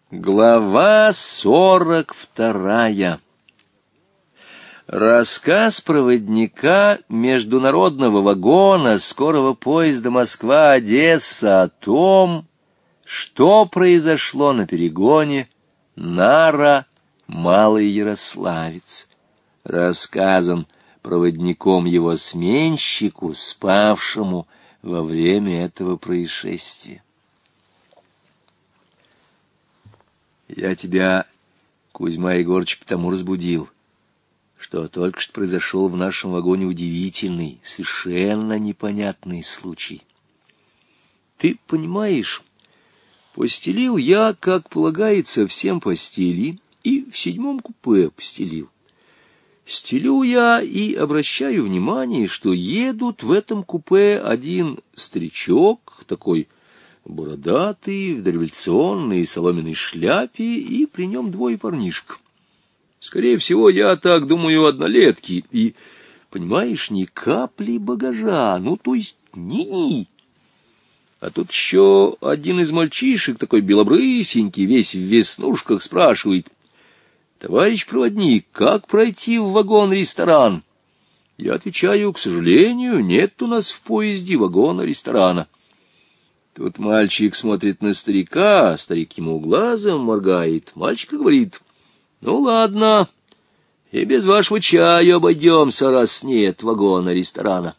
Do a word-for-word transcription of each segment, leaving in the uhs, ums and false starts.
Глава сорок вторая. Рассказ проводника международного вагона скорого поезда Москва-Одесса о том, что произошло на перегоне Нара-Малый Ярославец. Рассказан проводником его сменщику, спавшему во время этого происшествия. Я тебя, Кузьма Егорыч, потому разбудил, что только что произошел в нашем вагоне удивительный, совершенно непонятный случай. Ты понимаешь, постелил я, как полагается, всем постели, и в седьмом купе постелил. Стелю я и обращаю внимание, что едут в этом купе один старичок, такой бородатый, в дореволюционной соломенной шляпе, и при нем двое парнишек. Скорее всего, я так думаю, однолетки, и, понимаешь, ни капли багажа, ну, то есть ни-ни. А тут еще один из мальчишек, такой белобрысенький, весь в веснушках, спрашивает: «Товарищ проводник, как пройти в вагон-ресторан?» Я отвечаю: «К сожалению, нет у нас в поезде вагона-ресторана». Тут мальчик смотрит на старика, старик ему глазом моргает. Мальчик говорит: «Ну, ладно, и без вашего чая обойдемся, раз нет вагона-ресторана».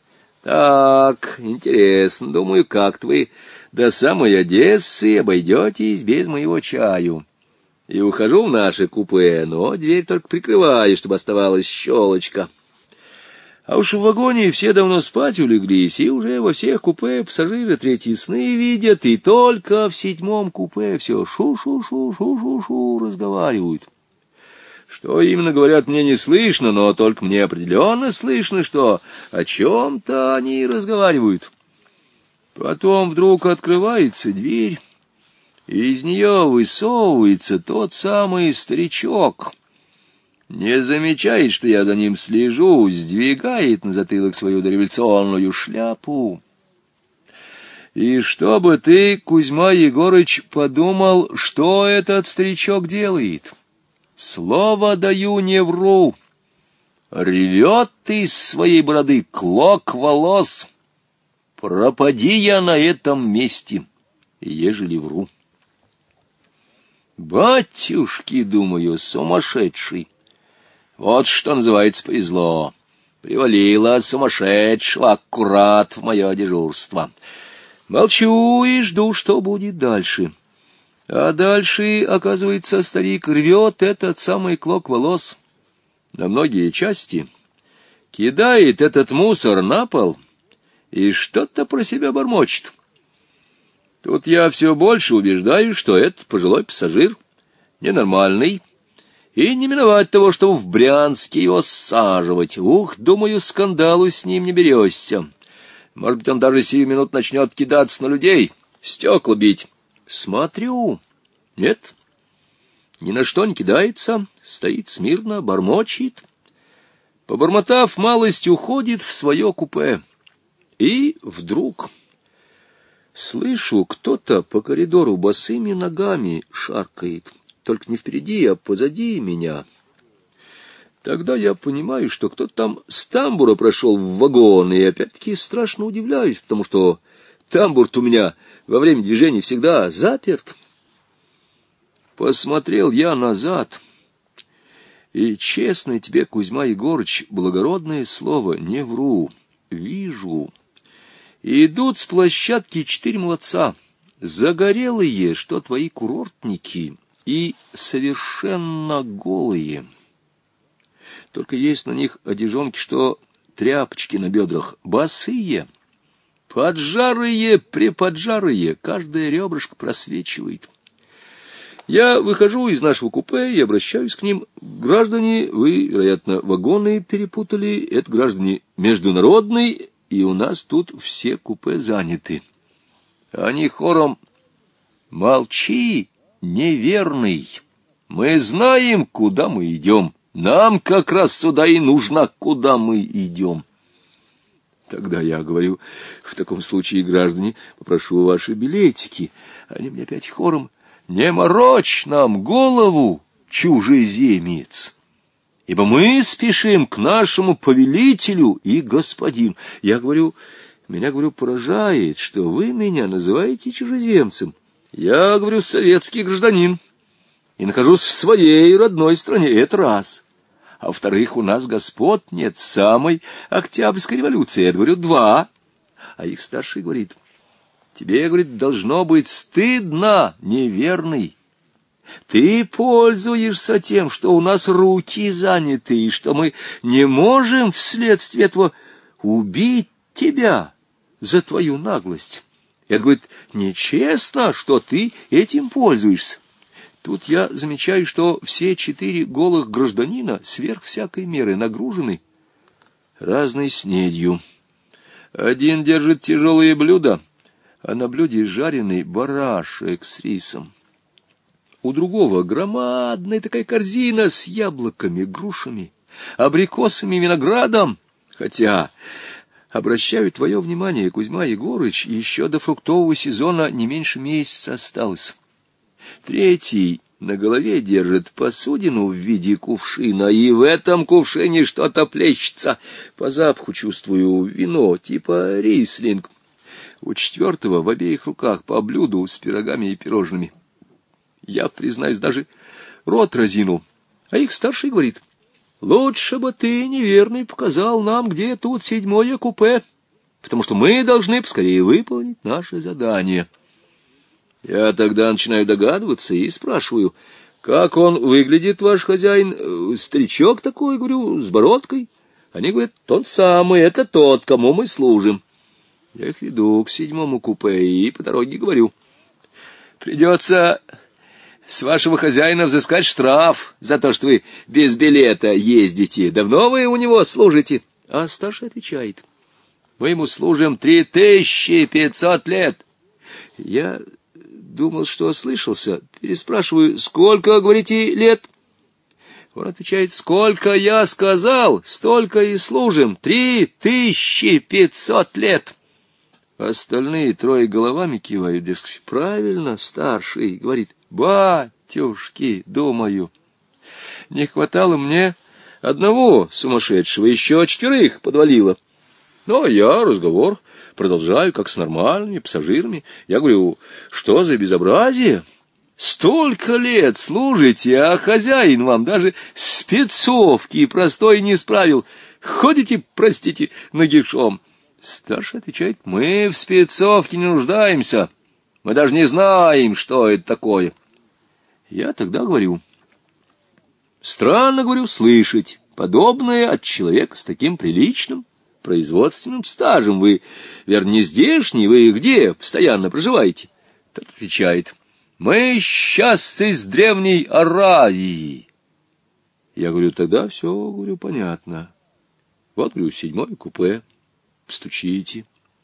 Так, интересно, думаю, как вы до самой Одессы обойдетесь без моего чаю. И ухожу в наше купе, но дверь только прикрываю, чтобы оставалась щелочка. А уж в вагоне все давно спать улеглись, и уже во всех купе пассажиры третьи сны видят, и только в седьмом купе все шу-шу-шу-шу-шу-шу разговаривают. Что именно говорят, мне не слышно, но только мне определенно слышно, что о чем-то они разговаривают. Потом вдруг открывается дверь, и из нее высовывается тот самый старичок. Не замечает, что я за ним слежу, сдвигает на затылок свою дореволюционную шляпу. И чтобы ты, Кузьма Егорыч, подумал, что этот старичок делает. Слово даю, не вру. Ревет из своей бороды клок волос. Пропади я на этом месте, ежели вру. Батюшки, думаю, сумасшедший. Вот что называется повезло. Привалило сумасшедшего аккурат в мое дежурство. Молчу и жду, что будет дальше. А дальше, оказывается, старик рвет этот самый клок волос на многие части, кидает этот мусор на пол и что-то про себя бормочет. Тут я все больше убеждаюсь, что этот пожилой пассажир ненормальный, и не миновать того, чтобы в Брянске его саживать. Ух, думаю, скандалу с ним не берешься. Может быть, он даже сию минут начнет кидаться на людей, стекла бить. Смотрю. Нет, ни на что не кидается, стоит смирно, бормочет. Побормотав малость, уходит в свое купе. И вдруг слышу, кто-то по коридору босыми ногами шаркает. Только не впереди, а позади меня. Тогда я понимаю, что кто-то там с тамбура прошел в вагон, и опять-таки страшно удивляюсь, потому что тамбур-то у меня во время движения всегда заперт. Посмотрел я назад, и, честно тебе, Кузьма Егорыч, благородное слово, не вру, вижу. Идут с площадки четыре молодца, загорелые, что твои курортники, и совершенно голые. Только есть на них одежонки, что тряпочки на бедрах, босые, поджарые, приподжарые, каждое ребрышко просвечивает. Я выхожу из нашего купе и обращаюсь к ним: граждане, вы, вероятно, вагоны перепутали, это граждане международные, и у нас тут все купе заняты. Они хором: молчи, неверный, мы знаем, куда мы идем, нам как раз сюда и нужно, куда мы идем. Тогда я говорю: в таком случае, граждане, попрошу ваши билетики. Они мне опять хором: не морочь нам голову, чужеземец, ибо мы спешим к нашему повелителю и господину. Я говорю, меня, говорю, поражает, что вы меня называете чужеземцем. Я, говорю, советский гражданин и нахожусь в своей родной стране, это раз. А во-вторых, у нас господ нет с самой Октябрьской революции, я говорю, два. А их старший говорит, тебе, говорит, должно быть стыдно, неверный. Ты пользуешься тем, что у нас руки заняты, и что мы не можем вследствие этого убить тебя за твою наглость. Это, говорит, нечестно, что ты этим пользуешься. Тут я замечаю, что все четыре голых гражданина сверх всякой меры нагружены разной снедью. Один держит тяжелые блюда, а на блюде жареный барашек с рисом. У другого громадная такая корзина с яблоками, грушами, абрикосами и виноградом. Хотя, обращаю твое внимание, Кузьма Егорыч, еще до фруктового сезона не меньше месяца осталось. Третий на голове держит посудину в виде кувшина, и в этом кувшине что-то плещется. По запаху чувствую вино, типа рислинг. У четвертого в обеих руках по блюду с пирогами и пирожными. Я, признаюсь, даже рот разинул. А их старший говорит, лучше бы ты, неверный, показал нам, где тут седьмое купе, потому что мы должны поскорее выполнить наше задание. Я тогда начинаю догадываться и спрашиваю, как он выглядит, ваш хозяин? Старичок такой, говорю, с бородкой. Они говорят, тот самый, это тот, кому мы служим. Я их веду к седьмому купе и по дороге говорю, придется с вашего хозяина взыскать штраф за то, что вы без билета ездите. Давно вы у него служите? А старший отвечает, мы ему служим три тысячи пятьсот лет. Я думал, что ослышался. Переспрашиваю, сколько, говорите, лет? Он отвечает, сколько я сказал, столько и служим. Три тысячи пятьсот лет. Остальные трое головами кивают, дескать, правильно, старший, говорит, батюшки, думаю, не хватало мне одного сумасшедшего, еще четверых подвалило. Но я разговор продолжаю, как с нормальными пассажирами. Я говорю, что за безобразие? Столько лет служите, а хозяин вам даже спецовки простой не справил. Ходите, простите, нагишом. Старший отвечает, мы в спецовке не нуждаемся. Мы даже не знаем, что это такое. Я тогда говорю, странно, говорю, слышать подобное от человека с таким приличным производственным стажем. Вы, верно, не здешний, вы где постоянно проживаете? Тот отвечает, мы сейчас из древней Аравии. Я говорю, тогда все, говорю, понятно. Вот, говорю, седьмое купе. Стучите.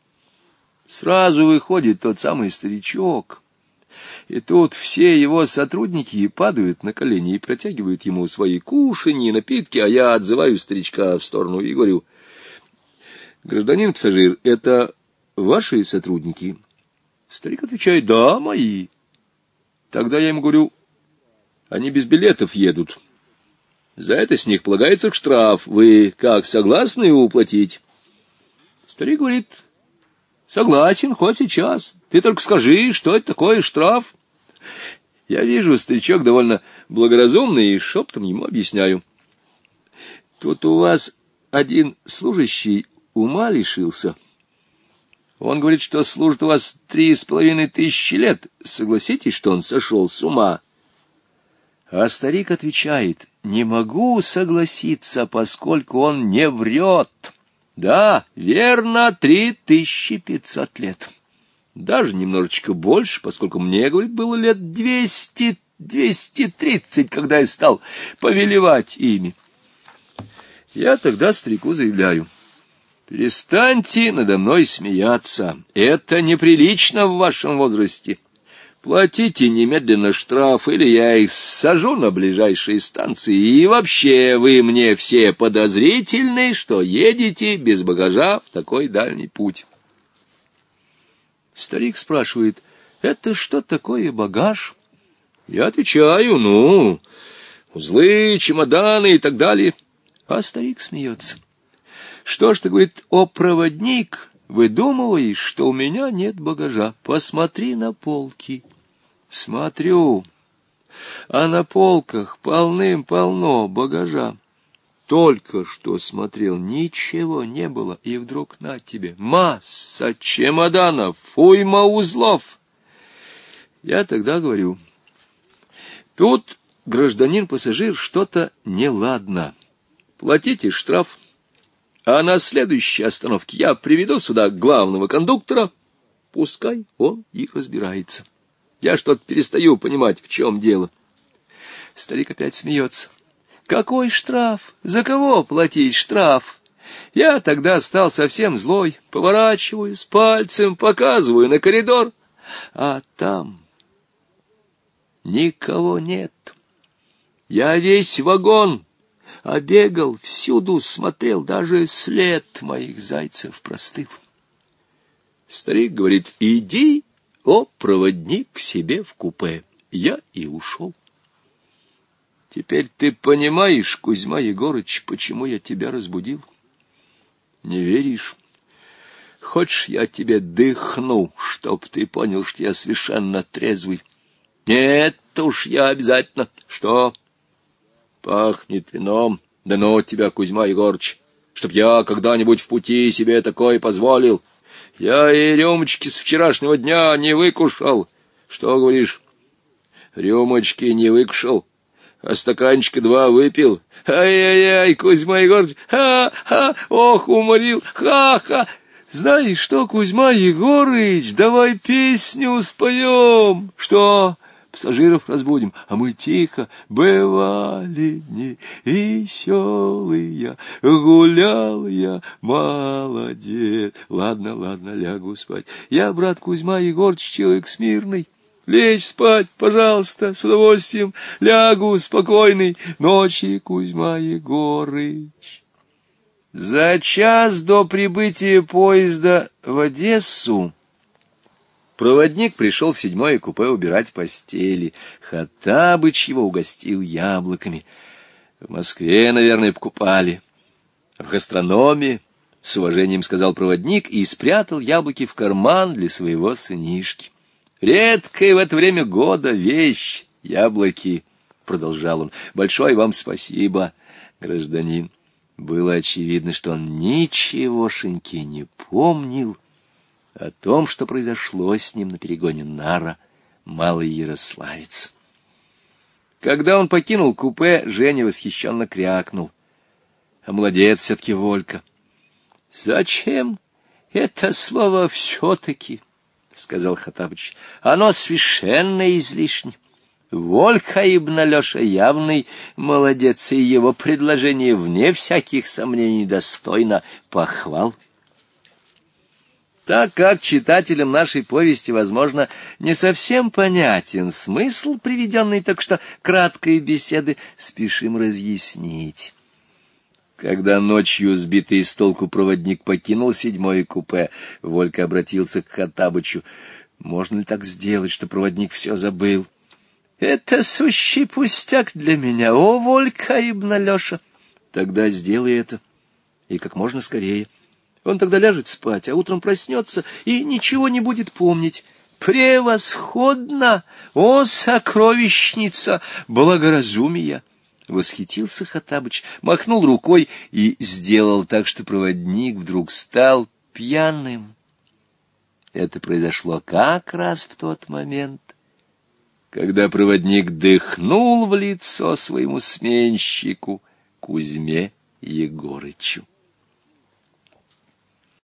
Сразу выходит тот самый старичок, и тут все его сотрудники падают на колени и протягивают ему свои кушанья и напитки, а я отзываю старичка в сторону и говорю, гражданин пассажир, это ваши сотрудники? Старик отвечает, да, мои. Тогда я ему говорю, они без билетов едут. За это с них полагается штраф. Вы как, согласны его уплатить? Старик говорит, согласен, хоть сейчас. Ты только скажи, что это такое штраф? Я вижу, старичок довольно благоразумный, и шептом ему объясняю. Тут у вас один служащий ума лишился. Он говорит, что служит у вас три с половиной тысячи лет. Согласитесь, что он сошел с ума? А старик отвечает, не могу согласиться, поскольку он не врет. Да, верно, три тысячи пятьсот лет. Даже немножечко больше, поскольку мне, говорит, было лет двести, двести тридцать, когда я стал повелевать ими. Я тогда старику заявляю, перестаньте надо мной смеяться, это неприлично в вашем возрасте. Платите немедленно штраф, или я их сажу на ближайшие станции, и вообще вы мне все подозрительны, что едете без багажа в такой дальний путь. Старик спрашивает, это что такое багаж? Я отвечаю: ну, узлы, чемоданы и так далее. А старик смеется. Что ж ты, говорит, о, проводник, выдумываешь, что у меня нет багажа? Посмотри на полки. Смотрю, а на полках полным-полно багажа. Только что смотрел, ничего не было, и вдруг на тебе масса чемоданов, уйма узлов. Я тогда говорю: тут, гражданин-пассажир, что-то неладно. Платите штраф, а на следующей остановке я приведу сюда главного кондуктора, пускай он и разбирается. Я что-то перестаю понимать, в чем дело. Старик опять смеется. Какой штраф? За кого платить штраф? Я тогда стал совсем злой, поворачиваюсь, пальцем показываю на коридор, а там никого нет. Я весь вагон обегал, всюду смотрел, даже след моих зайцев простыл. Старик говорит: иди, о, проводник, к себе в купе. Я и ушел. Теперь ты понимаешь, Кузьма Егорыч, почему я тебя разбудил? Не веришь? Хочешь, я тебе дыхну, чтоб ты понял, что я совершенно трезвый? Нет уж, я обязательно. Что? Пахнет вином. Да ну тебя, Кузьма Егорыч, чтоб я когда-нибудь в пути себе такое позволил. Я и рюмочки с вчерашнего дня не выкушал. Что говоришь? Рюмочки не выкушал, а стаканчика два выпил. Ай-яй-яй, Кузьма Егорыч, ха-ха, ох, уморил, ха-ха. Знаешь что, Кузьма Егорыч, давай песню споем. Что? Пассажиров разбудим, а мы тихо. Бывали дни веселые, гулял я, молодец. Ладно, ладно, лягу спать. Я, брат Кузьма Егорыч, человек смирный. Лечь спать, пожалуйста, с удовольствием. Лягу спокойной ночи, Кузьма Егорыч. За час до прибытия поезда в Одессу проводник пришел в седьмое купе убирать постели. Хоттабыч его угостил яблоками. В Москве, наверное, покупали. В гастрономе, с уважением сказал проводник, и спрятал яблоки в карман для своего сынишки. Редкая в это время года вещь — яблоки, — продолжал он. Большое вам спасибо, гражданин. Было очевидно, что он ничегошеньки не помнил о том, что произошло с ним на перегоне Нара Малый Ярославец. Когда он покинул купе, Женя восхищенно крякнул. А молодец все-таки Волька. — Зачем это слово «все-таки», — сказал Хоттабыч. — Оно совершенно излишне. Волька ибн Алеша явный молодец, и его предложение, вне всяких сомнений, достойно похвал. Так как читателям нашей повести, возможно, не совсем понятен смысл приведенной только что краткой беседы, спешим разъяснить. Когда ночью сбитый с толку проводник покинул седьмое купе, Волька обратился к Хоттабычу. Можно ли так сделать, что проводник все забыл? — Это сущий пустяк для меня, о, Волька ибн Алеша. — Тогда сделай это, и как можно скорее. Он тогда ляжет спать, а утром проснется и ничего не будет помнить. Превосходно, о, сокровищница благоразумия! Восхитился Хоттабыч, махнул рукой и сделал так, что проводник вдруг стал пьяным. Это произошло как раз в тот момент, когда проводник дыхнул в лицо своему сменщику Кузьме Егорычу.